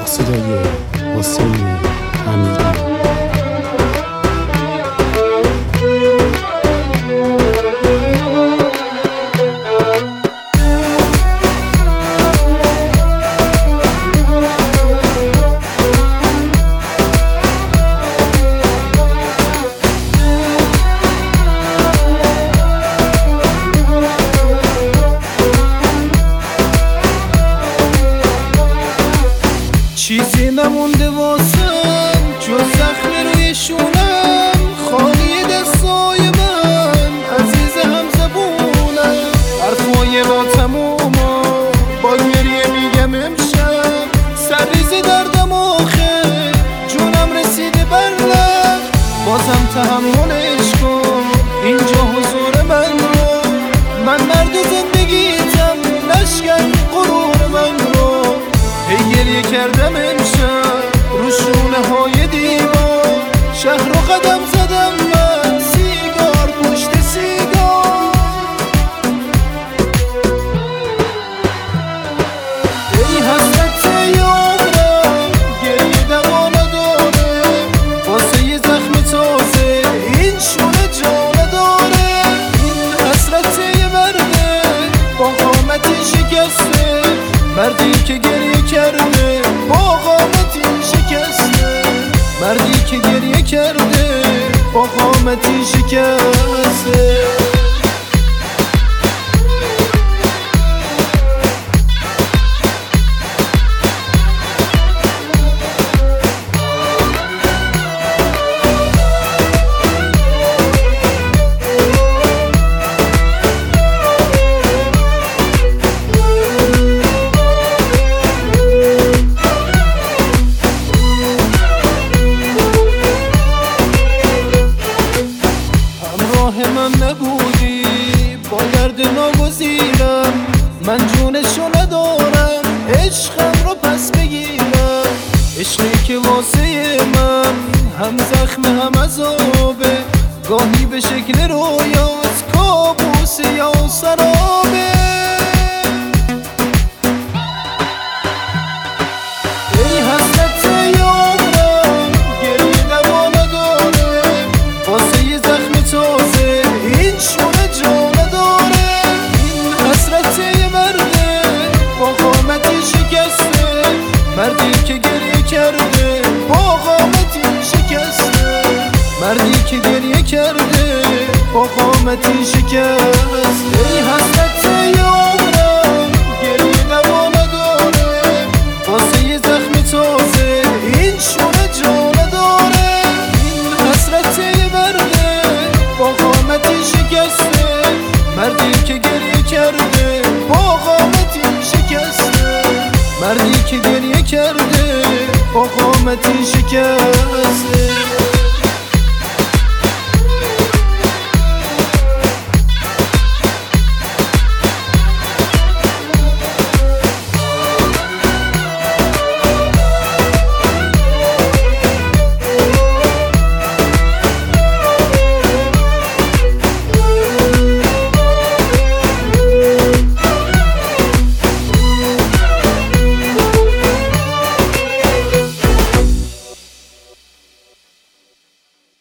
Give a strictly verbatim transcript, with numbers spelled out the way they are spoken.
با صدای حسین امیری. چیزی نمونده واسم جز زخم روی شونم، خالی دستای من عزیز هم زبونم. حرفای ما تموما با گریه میگم امشب، سرریز دردم آخه جونم رسیده بر لب. بازم تحملش کن اینجا حضور من رو، من مرد زندگیتم نشکن غرور من رو. هی گریه کردم امشب رو شونه های دیوار، شهر رو قدم زدم من سیگار پشت سیگار. ای حسرت عمرم گریه دوا نداره، واسه یه زخم تازه این شونه جا نداره. این حسرت یه مرده با قامتی شکسته، مردی که گریه کرده با قامتی شکسته، مردی که گریه کرده با قامتی شکسته. من نبودی با درد ناگزیرم، من جونشو ندارم عشقم رو پس بگیرم. عشقی که واسه من هم زخم هم عذابه، گاهی به شکل رویاست کابوس یا سرابه. ای حسرت عمرم گریه دوا نداره، واسه یه زخم تازه این شونه جا نداره. این حسرت یه مرده با قامتی شکسته، مردی که گریه کرده با قامتی شکسته، مردی که گریه کرده با قامتی شکسته. ای حسرت عمرم گریه دوا نداره، واسه یه زخم تازه این شونه جا نداره. این حسرت یه مرده با قامتی شکسته، مردی که گریه کرده با قامتی شکسته، مردی که گریه کرده با قامتی شکسته.